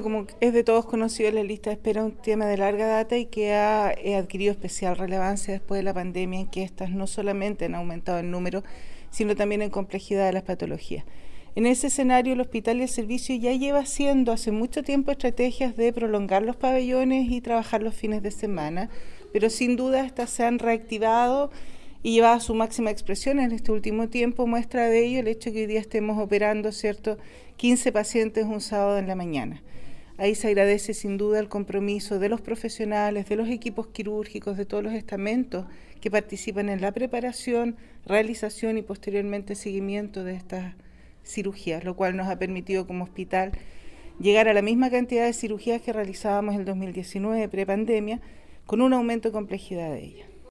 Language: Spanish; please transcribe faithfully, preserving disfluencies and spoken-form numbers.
como es de todos conocido, la lista de espera es un tema de larga data y que ha eh, adquirido especial relevancia después de la pandemia, en que estas no solamente han aumentado en número, sino también en complejidad de las patologías. En ese escenario, el hospital y el servicio ya lleva haciendo hace mucho tiempo estrategias de prolongar los pabellones y trabajar los fines de semana, pero sin duda estas se han reactivado y llevado a su máxima expresión en este último tiempo. Muestra de ello el hecho que hoy día estemos operando, ¿cierto?, quince pacientes un sábado en la mañana. Ahí se agradece sin duda el compromiso de los profesionales, de los equipos quirúrgicos, de todos los estamentos que participan en la preparación, realización y posteriormente seguimiento de estas cirugías, lo cual nos ha permitido como hospital llegar a la misma cantidad de cirugías que realizábamos en el dos mil diecinueve, prepandemia, con un aumento de complejidad de ellas.